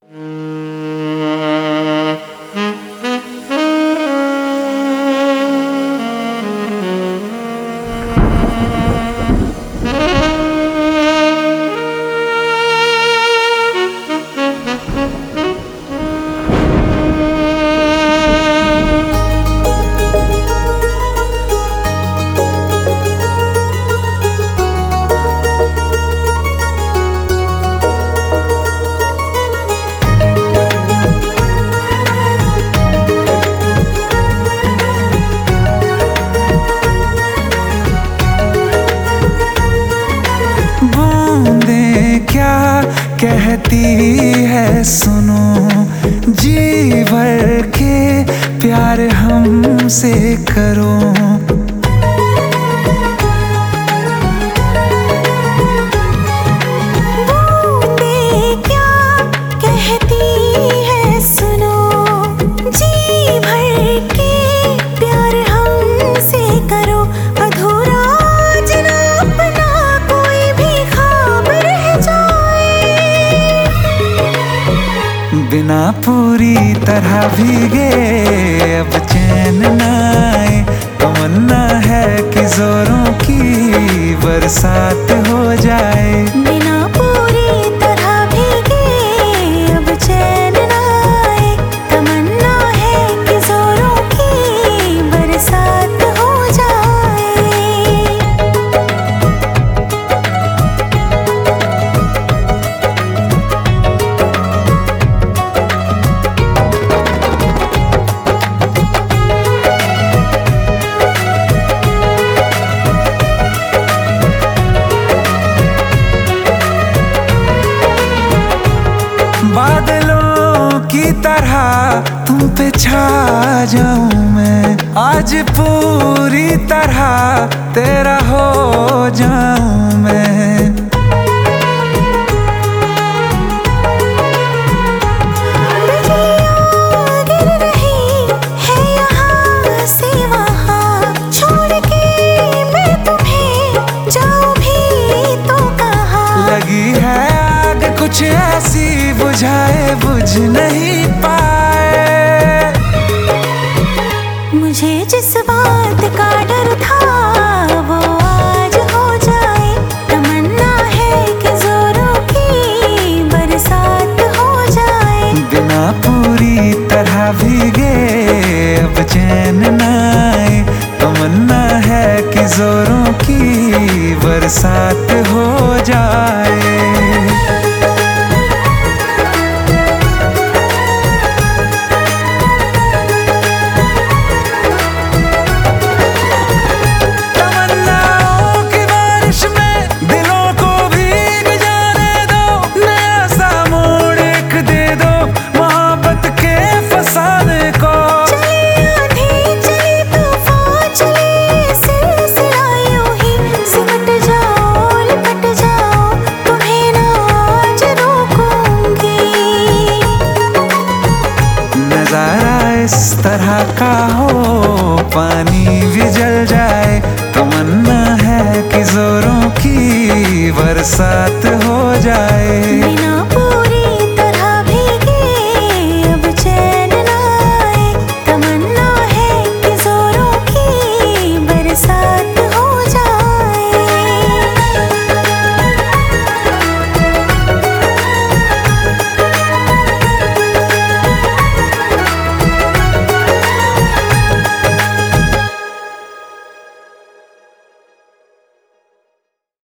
कहती है सुनो, जी भर के प्यार हमसे करो। बिना पूरी तरह भीगे अब चैन न आए, तमन्ना है कि जोरों की बरसात हो जाए। बिना पूरी तरह भीगे अब चैन न आए, तमन्ना है कि जोरों की बरसात हो जाए। बादलों की तरह तुम पे छा जाऊं मैं, आज पूरी तरह तेरा हो जाऊं मैं। गिर रही है यहाँ से वहाँ, छोड़ के मैं तुम्हें जाऊं भी तो कहाँ। लगी है आग कुछ ऐसी बुझाए बुझ नहीं पाए। मुझे जिस बात का डर था वो आज हो जाए, तमन्ना है कि जोरों की बरसात हो जाए। बिना पूरी तरह भीगे अब चैन न आए, तमन्ना है कि जोरों की बरसात हो जाए।